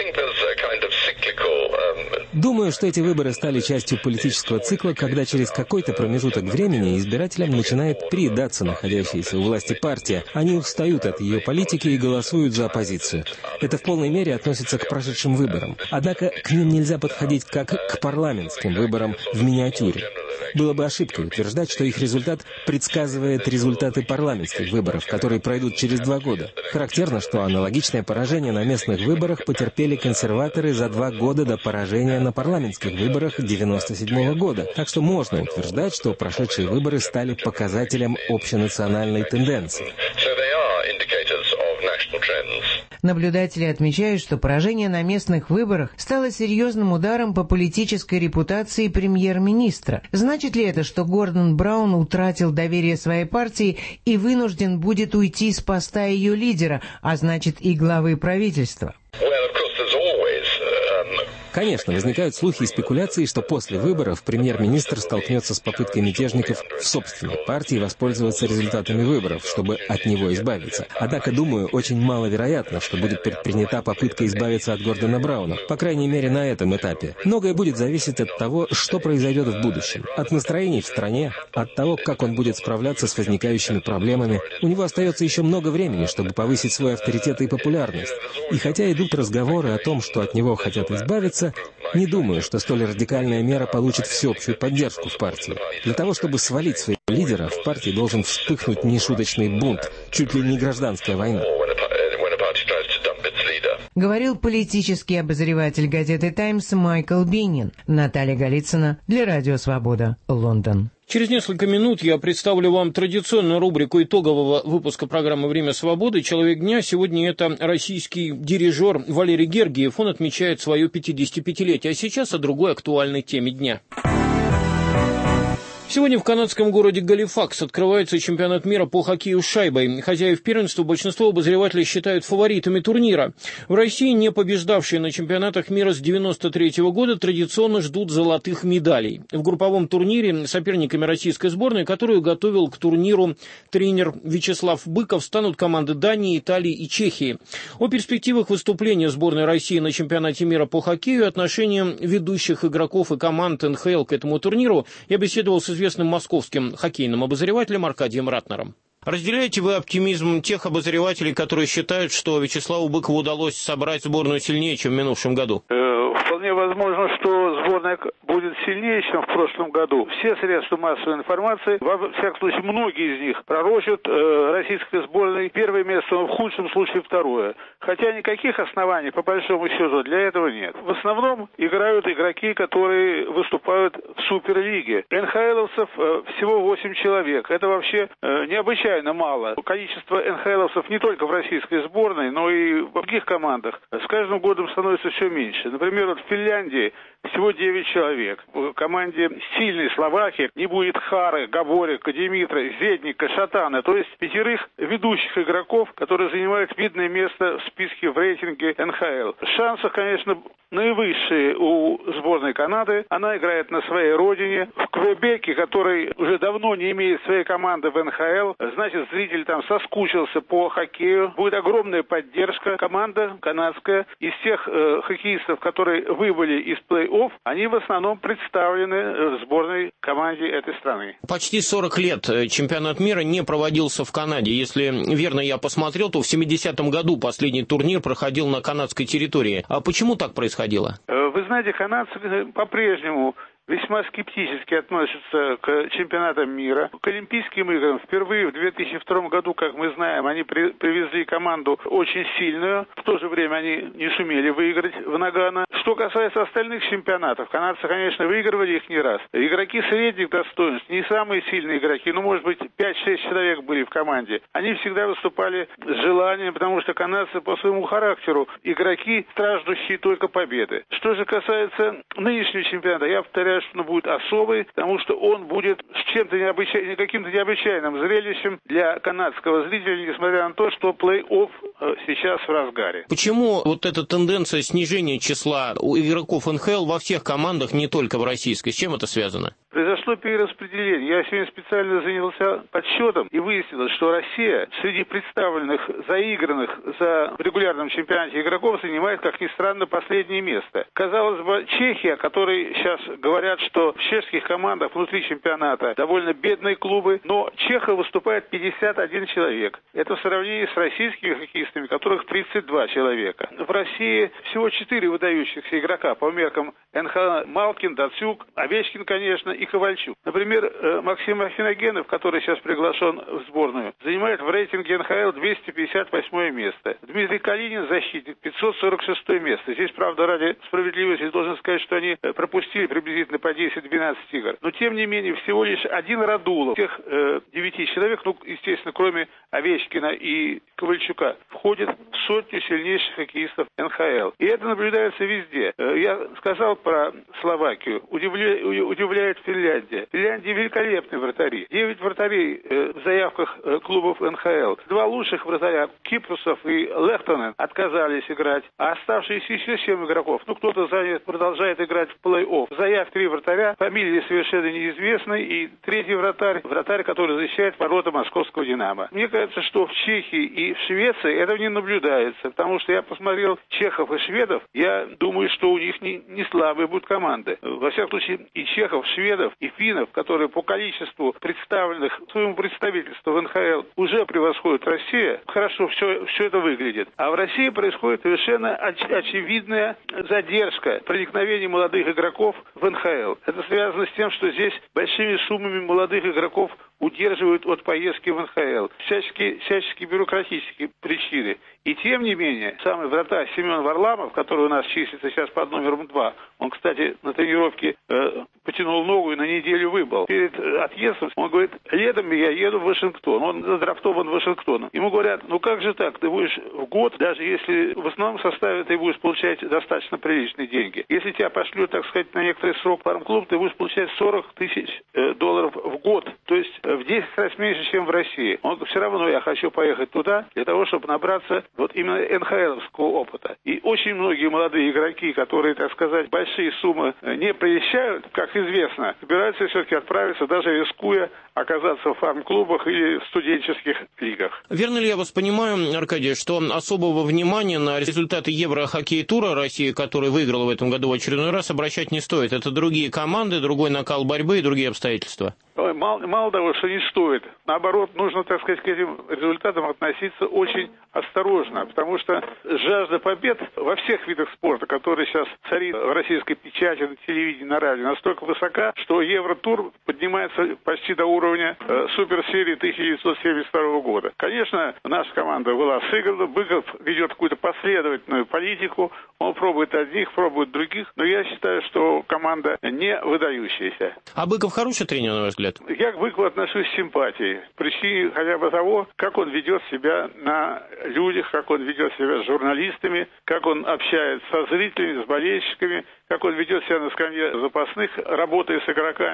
Думаю, что эти выборы стали частью политического цикла, когда через какой-то промежуток времени избирателям начинает приедаться находящаяся у власти партия. Они устают от ее политики и голосуют за оппозицию. Это в полной мере относится к прошедшим выборам. Однако к ним нельзя подходить как к парламентским выборам в миниатюре. Было бы ошибкой утверждать, что их результат предсказывает результаты парламентских выборов, которые пройдут через два года. Характерно, что аналогичное поражение на местных выборах потерпели консерваторы за два года до поражения на парламентских выборах девяносто седьмого года. Так что можно утверждать, что прошедшие выборы стали показателем общенациональной тенденции. Наблюдатели отмечают, что поражение на местных выборах стало серьезным ударом по политической репутации премьер-министра. Значит ли это, что Гордон Браун утратил доверие своей партии и вынужден будет уйти с поста ее лидера, а значит и главы правительства? Конечно, возникают слухи и спекуляции, что после выборов премьер-министр столкнется с попыткой мятежников в собственной партии воспользоваться результатами выборов, чтобы от него избавиться. Однако, думаю, очень маловероятно, что будет предпринята попытка избавиться от Гордона Брауна, по крайней мере, на этом этапе. Многое будет зависеть от того, что произойдет в будущем. От настроений в стране, от того, как он будет справляться с возникающими проблемами. У него остается еще много времени, чтобы повысить свой авторитет и популярность. И хотя идут разговоры о том, что от него хотят избавиться, не думаю, что столь радикальная мера получит всеобщую поддержку в партии. Для того, чтобы свалить своего лидера, в партии должен вспыхнуть нешуточный бунт, чуть ли не гражданская война. Говорил политический обозреватель газеты «Таймс» Майкл Бинниан. Наталья Голицына для Радио Свобода, Лондон. Через несколько минут я представлю вам традиционную рубрику итогового выпуска программы «Время свободы. Человек дня». Сегодня это российский дирижер Валерий Гергиев. Он отмечает свое пятидесятипятилетие. А сейчас о другой актуальной теме дня. Сегодня в канадском городе Галифакс открывается чемпионат мира по хоккею с шайбой. Хозяев первенства большинство обозревателей считают фаворитами турнира. В России, не побеждавшие на чемпионатах мира с девяносто третьего года, традиционно ждут золотых медалей. В групповом турнире соперниками российской сборной, которую готовил к турниру тренер Вячеслав Быков, станут команды Дании, Италии и Чехии. О перспективах выступления сборной России на чемпионате мира по хоккею и отношениям ведущих игроков и команд эн ха эл к этому турниру я беседовал с известным московским хоккейным обозревателем Аркадием Ратнером. Разделяете вы оптимизм тех обозревателей, которые считают, что Вячеславу Быкову удалось собрать сборную сильнее, чем в минувшем году? Вполне возможно, что сборная будет сильнее, чем в прошлом году. Все средства массовой информации, во всяком случае, многие из них пророчат э, российской сборной первое место, но в худшем случае второе. Хотя никаких оснований, по большому счету, для этого нет. В основном играют игроки, которые выступают в Суперлиге. эн ха эловцев э, всего восемь человек. Это вообще э, необычайно мало. Количество эн ха эловцев не только в российской сборной, но и в других командах с каждым годом становится все меньше. Например, вот в Финляндии всего девять человек. В команде сильной Словакии не будет Хары, Габорика, Димитра, Зедника, Шатана. То есть пятерых ведущих игроков, которые занимают видное место в списке в рейтинге эн ха эл. Шансов, конечно, наивысшие у сборной Канады. Она играет на своей родине. В Квебеке, который уже давно не имеет своей команды в эн ха эл, значит, зритель там соскучился по хоккею. Будет огромная поддержка. Команда канадская из тех э, хоккеистов, которые выбыли из плей-офф, они в основном представлены в сборной команде этой страны. Почти сорок лет чемпионат мира не проводился в Канаде. Если верно я посмотрел, то в семидесятом году последний турнир проходил на канадской территории. А почему так происходило? Вы знаете, канадцы по-прежнему весьма скептически относятся к чемпионатам мира. К Олимпийским играм впервые в две тысячи втором году, как мы знаем, они при, привезли команду очень сильную. В то же время они не сумели выиграть в Нагано. Что касается остальных чемпионатов, канадцы, конечно, выигрывали их не раз. Игроки средних достоинств, не самые сильные игроки, ну, может быть, пять-шесть человек были в команде. Они всегда выступали с желанием, потому что канадцы по своему характеру игроки, страждущие только победы. Что же касается нынешнего чемпионата, я повторяю, что он будет особый, потому что он будет с чем-то необычайным, каким-то необычайным зрелищем для канадского зрителя, несмотря на то, что плей-офф сейчас в разгаре. Почему вот эта тенденция снижения числа у игроков эн ха эл во всех командах, не только в российской? С чем это связано? Произошло перераспределение. Я сегодня специально занялся подсчетом и выяснилось, что Россия среди представленных, заигранных за регулярном чемпионате игроков занимает, как ни странно, последнее место. Казалось бы, Чехия, которые сейчас говорят, что в чешских командах внутри чемпионата довольно бедные клубы, но чехов выступает пятьдесят один человек. Это в сравнении с российскими хоккеистами, которых тридцать два человека. В России всего четыре выдающихся игрока по меркам эн ха эл: Малкин, Дацюк, Овечкин, конечно, и Ковальчук. Например, Максим Афиногенов, который сейчас приглашен в сборную, занимает в рейтинге эн ха эл двести пятьдесят восьмое место. Дмитрий Калинин, защитник, пятьсот сорок шестое место. Здесь, правда, ради справедливости должен сказать, что они пропустили приблизительно по десять-двенадцать игр. Но, тем не менее, всего лишь один Радулов, тех э, девяти человек, ну, естественно, кроме Овечкина и Ковальчука, входит в сотню сильнейших хоккеистов эн ха эл. И это наблюдается везде. Я сказал про Словакию. Удивля... Удивляет Финляндия. В Финляндии великолепные вратари. Девять вратарей э, в заявках э, клубов эн ха эл. Два лучших вратаря, Кипрусов и Лехтонен, отказались играть. А оставшиеся еще семь игроков, ну, кто-то занят, продолжает играть в плей-офф. В заявке три вратаря, фамилии совершенно неизвестны, и третий вратарь, вратарь, который защищает ворота московского «Динамо». Мне кажется, что в Чехии и в Швеции этого не наблюдается, потому что я посмотрел чехов и шведов, я думаю, что у них не, не слабые будут команды. Во всяком случае, и чехов, шведов, и финнов, которые по количеству представленных своему представительству в эн ха эл уже превосходят Россию, хорошо все, все это выглядит. А в России происходит совершенно оч- очевидная задержка проникновения молодых игроков в эн ха эл. Это связано с тем, что здесь большими суммами молодых игроков удерживают от поездки в эн ха эл. Всяческие, всяческие бюрократические причины. И тем не менее, самый вратарь Семен Варламов, который у нас числится сейчас под номером два, он, кстати, на тренировке э, потянул ногу и на неделю выбыл. Перед отъездом он говорит: летом я еду в Вашингтон. Он задрафтован Вашингтоном. Ему говорят: ну как же так, ты будешь в год, даже если в основном составе ты будешь получать достаточно приличные деньги. Если тебя пошлют, так сказать, на некоторый срок в фарм-клуб, ты будешь получать сорок тысяч э, долларов в год. То есть э, в десять раз меньше, чем в России. Он говорит: все равно я хочу поехать туда для того, чтобы набраться вот именно эн ха эловского опыта. И очень многие молодые игроки, которые, так сказать, большие суммы не приезжают, как известно, собираются все-таки отправиться, даже рискуя оказаться в фарм-клубах или в студенческих лигах. Верно ли я вас понимаю, Аркадий, что особого внимания на результаты Евро-хоккей-тура России, который выиграла в этом году в очередной раз, обращать не стоит? Это другие команды, другой накал борьбы и другие обстоятельства? Ой, мало, мало того, что не стоит. Наоборот, нужно, так сказать, к этим результатам относиться очень осторожно, потому что жажда побед во всех видах спорта, которые сейчас царит в российской печати, на телевидении, на радио, настолько высока, что Евротур поднимается почти до уровня э, суперсерии тысяча девятьсот семьдесят второго года. Конечно, наша команда была сыграна, Быков ведет какую-то последовательную политику, он пробует одних, пробует других, но я считаю, что команда не выдающаяся. А Быков хороший тренер, на ваш взгляд? Я к Быкову отношусь с симпатией. Причине хотя бы того, как он ведет себя на людях, как он ведет себя с журналистами, как он общается со зрителями, с болельщиками, как он ведет себя на скамье запасных, работая с игроками.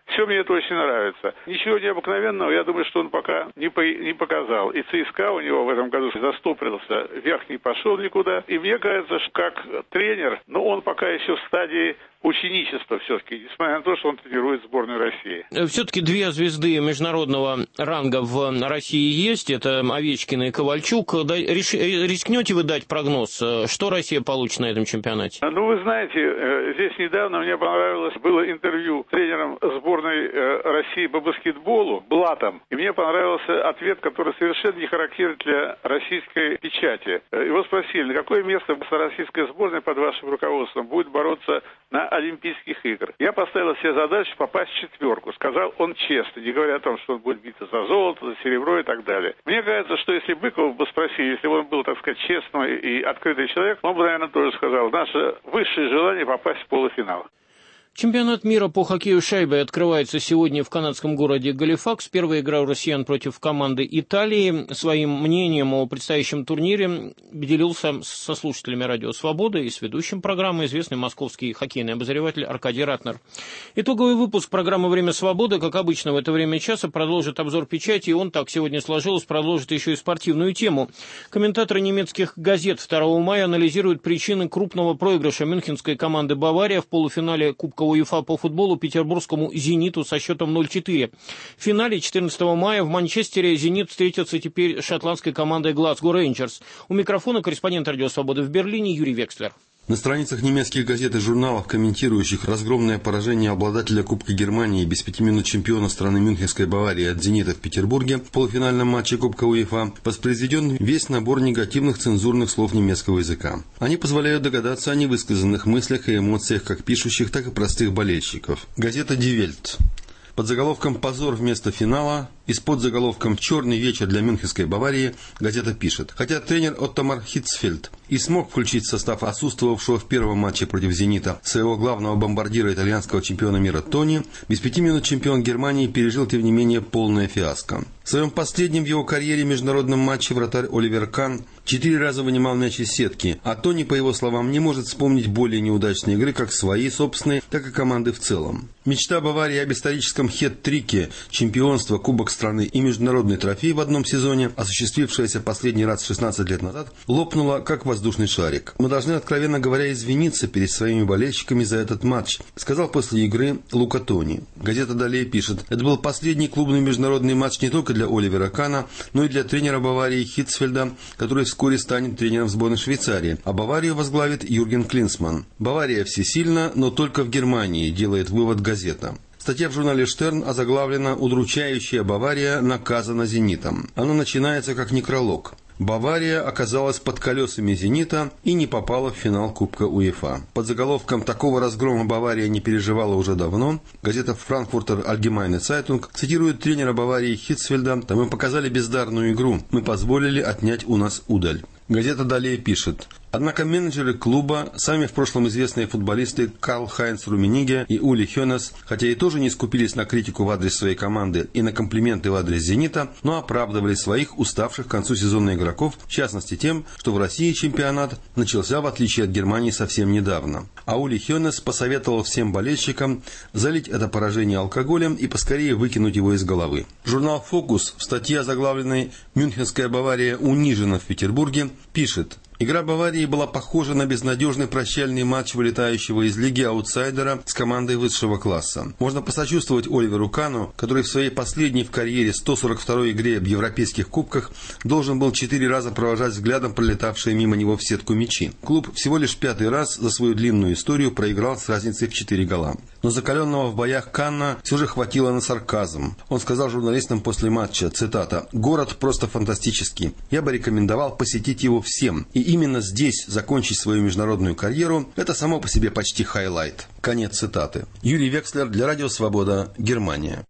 Все мне это очень нравится. Ничего необыкновенного, я думаю, что он пока не, по, не показал. И ЦСКА у него в этом году застопорился, вверх не пошел никуда. И мне кажется, что как тренер, но он пока еще в стадии ученичества все-таки, несмотря на то, что он тренирует сборную России. Все-таки две звезды международного ранга в России есть, это Овечкин и Ковальчук. Рискнете вы дать прогноз, что Россия получит на этом чемпионате? Ну, вы знаете, здесь недавно мне понравилось, было интервью с тренером сборной России по баскетболу, Блатом, и мне понравился ответ, который совершенно не характерен для российской печати. Его спросили, на какое место российская сборная под вашим руководством будет бороться на Олимпийских игр. Я поставил себе задачу попасть в четверку. Сказал он честно, не говоря о том, что он будет биться за золото, за серебро и так далее. Мне кажется, что если Быкова бы спросили, если бы он был, так сказать, честный и открытый человек, он бы, наверное, тоже сказал, наше высшее желание попасть в полуфинал. Чемпионат мира по хоккею шайбой открывается сегодня в канадском городе Галифакс. Первая игра у россиян против команды Италии. Своим мнением о предстоящем турнире делился со слушателями «Радио Свобода» и с ведущим программы известный московский хоккейный обозреватель Аркадий Ратнер. Итоговый выпуск программы «Время свободы», как обычно в это время часа, продолжит обзор печати, и он, так сегодня сложилось, продолжит еще и спортивную тему. Комментаторы немецких газет второго мая анализируют причины крупного проигрыша мюнхенской команды «Бавария» в полуфинале Кубка УЕФА по футболу петербургскому «Зениту» со счетом ноль четыре. В финале четырнадцатого мая в Манчестере «Зенит» встретится теперь с шотландской командой «Глазго Рейнджерс». У микрофона корреспондент «Радио Свободы» в Берлине Юрий Векслер. На страницах немецких газет и журналов, комментирующих разгромное поражение обладателя Кубка Германии без пяти минут чемпиона страны Мюнхенской Баварии от «Зенита» в Петербурге в полуфинальном матче Кубка УЕФА, воспроизведен весь набор негативных цензурных слов немецкого языка. Они позволяют догадаться о невысказанных мыслях и эмоциях как пишущих, так и простых болельщиков. Газета «Die Welt». Под заголовком «Позор вместо финала» и с подзаголовком «Черный вечер для Мюнхенской Баварии» газета пишет: хотя тренер Оттомар Хитцфельд и смог включить в состав отсутствовавшего в первом матче против «Зенита» своего главного бомбардира итальянского чемпиона мира Тони, без пяти минут чемпион Германии пережил, тем не менее, полное фиаско. В своем последнем в его карьере международном матче вратарь Оливер Кан четыре раза вынимал мяч из сетки, а Тони, по его словам, не может вспомнить более неудачные игры как свои собственные, так и команды в целом. Мечта Баварии об историческом хет-трике, чемпионство, Кубок страны и международный трофей в одном сезоне, осуществившаяся последний раз шестнадцать лет назад, лопнула как воздушный шарик. Мы должны, откровенно говоря, извиниться перед своими болельщиками за этот матч, сказал после игры Лука Тони. Газета далее пишет: это был последний клубный международный матч не только для Оливера Кана, но и для тренера Баварии Хитцфельда, который вскоре станет тренером сборной Швейцарии, а Баварию возглавит Юрген Клинсман. Бавария всесильна, но только в Германии, делает вывод газета. Статья в журнале «Штерн» озаглавлена «Удручающая Бавария наказана «Зенитом». Она начинается как некролог. Бавария оказалась под колесами «Зенита» и не попала в финал Кубка УЕФА. Под заголовком «Такого разгрома Бавария не переживала уже давно» газета «Франкфуртер Allgemeine Zeitung» цитирует тренера Баварии Хитцфельда: «Да мы показали бездарную игру, мы позволили отнять у нас удаль». Газета далее пишет: однако менеджеры клуба, сами в прошлом известные футболисты Карл-Хайнц Руммениге и Ули Хёнес, хотя и тоже не скупились на критику в адрес своей команды и на комплименты в адрес «Зенита», но оправдывали своих уставших к концу сезона игроков, в частности тем, что в России чемпионат начался, в отличие от Германии, совсем недавно. А Ули Хёнес посоветовал всем болельщикам залить это поражение алкоголем и поскорее выкинуть его из головы. Журнал «Фокус» в статье, озаглавленной «Мюнхенская Бавария унижена в Петербурге», пишет: игра Баварии была похожа на безнадежный прощальный матч вылетающего из лиги аутсайдера с командой высшего класса. Можно посочувствовать Оливеру Кану, который в своей последней в карьере сто сорок второй игре в европейских кубках должен был четыре раза провожать взглядом пролетавшие мимо него в сетку мячи. Клуб всего лишь пятый раз за свою длинную историю проиграл с разницей в четыре гола. Но закаленного в боях Канна все же хватило на сарказм. Он сказал журналистам после матча, цитата: «Город просто фантастический. Я бы рекомендовал посетить его всем. И именно здесь закончить свою международную карьеру – это само по себе почти хайлайт». Конец цитаты. Юрий Векслер для Радио Свобода, Германия.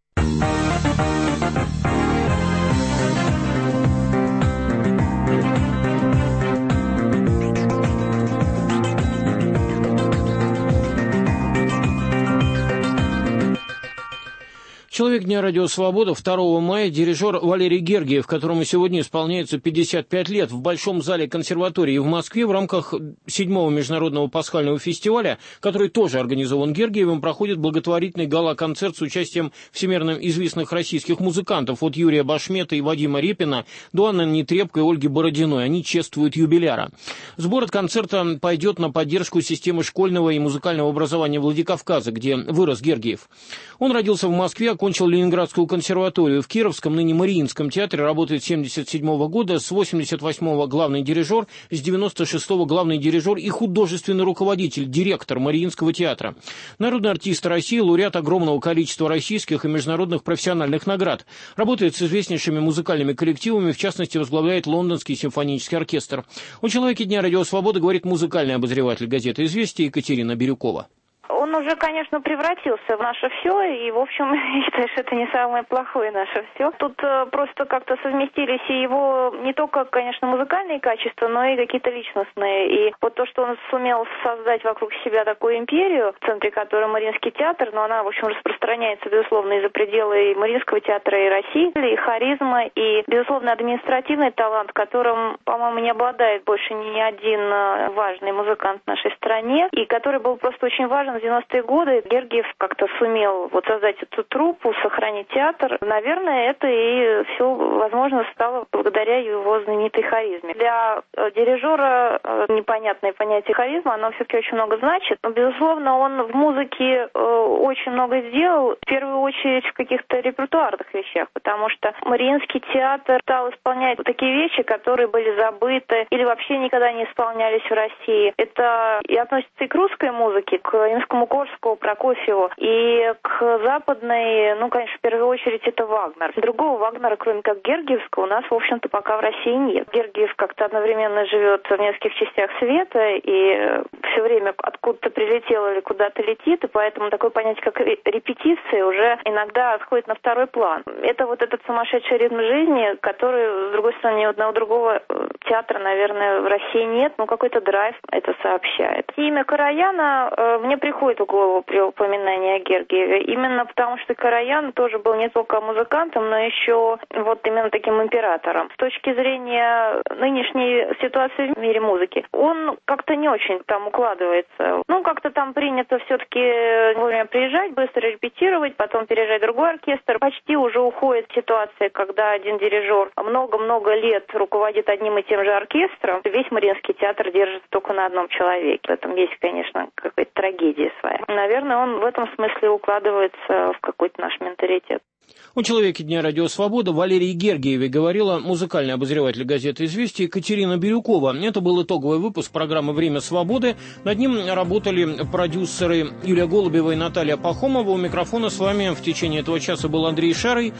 Человек дня Радио Свобода второго мая дирижер Валерий Гергиев, которому сегодня исполняется пятьдесят пять лет, в Большом зале консерватории в Москве в рамках седьмого международного пасхального фестиваля, который тоже организован Гергиевым, проходит благотворительный гала-концерт с участием всемирно известных российских музыкантов от Юрия Башмета и Вадима Репина до Анны Нетребко и Ольги Бородиной. Они чествуют юбиляра. Сбор от концерта пойдет на поддержку системы школьного и музыкального образования Владикавказа, где вырос Гергиев. Он родился в Москве, окончил Ленинградскую консерваторию. В Кировском, ныне Мариинском театре работает с семьдесят седьмого года, с восемьдесят восьмого главный дирижер, с девяносто шестого главный дирижер и художественный руководитель, директор Мариинского театра. Народный артист России, лауреат огромного количества российских и международных профессиональных наград. Работает с известнейшими музыкальными коллективами, в частности, возглавляет Лондонский симфонический оркестр. О человеке дня Радио Свободы говорит музыкальный обозреватель газеты «Известия» Екатерина Бирюкова. Он уже, конечно, превратился в наше все, и, в общем, я считаю, что это не самое плохое наше все. Тут э, просто как-то совместились и его не только, конечно, музыкальные качества, но и какие-то личностные. И вот то, что он сумел создать вокруг себя такую империю, в центре которой Мариинский театр, но она, в общем, распространяется, безусловно, и за пределы и Мариинского театра, и России, и харизма, и, безусловно, административный талант, которым, по-моему, не обладает больше ни один важный музыкант в нашей стране, и который был просто очень важен в девяностые годы. Гергиев как-то сумел вот создать эту труппу, сохранить театр. Наверное, это и все, возможно, стало благодаря его знаменитой харизме. Для дирижера непонятное понятие харизма, оно все-таки очень много значит. Но, безусловно, он в музыке очень много сделал, в первую очередь в каких-то репертуарных вещах, потому что Мариинский театр стал исполнять такие вещи, которые были забыты или вообще никогда не исполнялись в России. Это и относится и к русской музыке, к Римскому-Корсакову, Прокофьеву, и к западной, ну, конечно, в первую очередь это Вагнер. Другого Вагнера, кроме как Гергиевского, у нас, в общем-то, пока в России нет. Gергиев как-то одновременно живет в нескольких частях света и все время откуда-то прилетел или куда-то летит, и поэтому такое понятие, как репетиция, уже иногда отходит на второй план. Это вот этот сумасшедший ритм жизни, который, с другой стороны, ни одного другого театра, наверное, в России нет, но какой-то драйв это сообщает. Имя Караяна э, мне приходит в голову при упоминании о Гергиеве, именно потому что Караян тоже был не только музыкантом, но еще вот именно таким императором. С точки зрения нынешней ситуации в мире музыки, он как-то не очень там укладывается. Ну, как-то там принято все-таки вовремя приезжать, быстро репетировать, потом переезжать в другой оркестр. Почти уже уходит ситуация, когда один дирижер много-много лет руководит одним и тем же оркестром. Весь Мариинский театр держится только на одном человеке. В этом есть, конечно, какая-то трагедия своя. Наверное, он в этом смысле укладывается в какой-то наш менталитет. О человеке дня Радио Свобода Валерии Гергиеве говорила музыкальный обозреватель газеты «Известия» Екатерина Бирюкова. Это был итоговый выпуск программы «Время свободы». Над ним работали продюсеры Юлия Голубева и Наталья Пахомова. У микрофона с вами в течение этого часа был Андрей Шарый.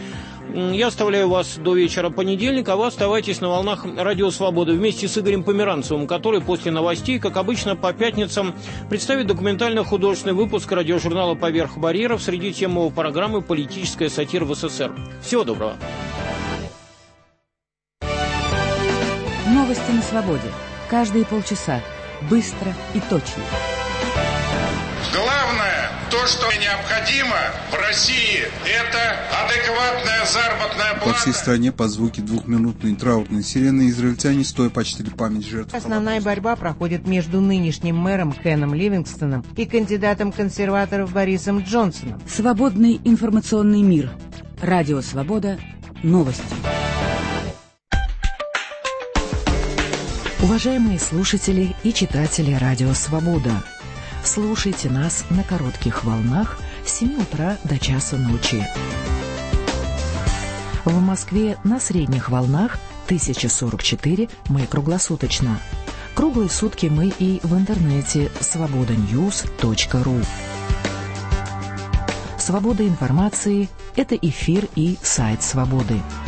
Я оставляю вас до вечера понедельника, а вы оставайтесь на волнах Радио Свободы вместе с Игорем Померанцевым, который после новостей, как обычно, по пятницам представит документально-художественный выпуск радиожурнала «Поверх барьеров» среди тем его программы «Политическая сатира в СССР». Всего доброго. Новости на свободе. Каждые полчаса. Быстро и точно. Главное, то, что необходимо в России, это адекватная заработная плата. По всей стране под звуки двухминутной траурной сирены израильтяне стоя почтили память жертв. Основная борьба проходит между нынешним мэром Кеном Ливингстоном и кандидатом консерваторов Борисом Джонсоном. Свободный информационный мир. Радио Свобода. Новости. Уважаемые слушатели и читатели Радио Свобода, слушайте нас на коротких волнах с семи утра до часа ночи. В Москве на средних волнах тысяча сорок четыре, мы круглосуточно. Круглые сутки мы и в интернете свобода ньюс точка ру. Свобода информации – это эфир и сайт Свободы.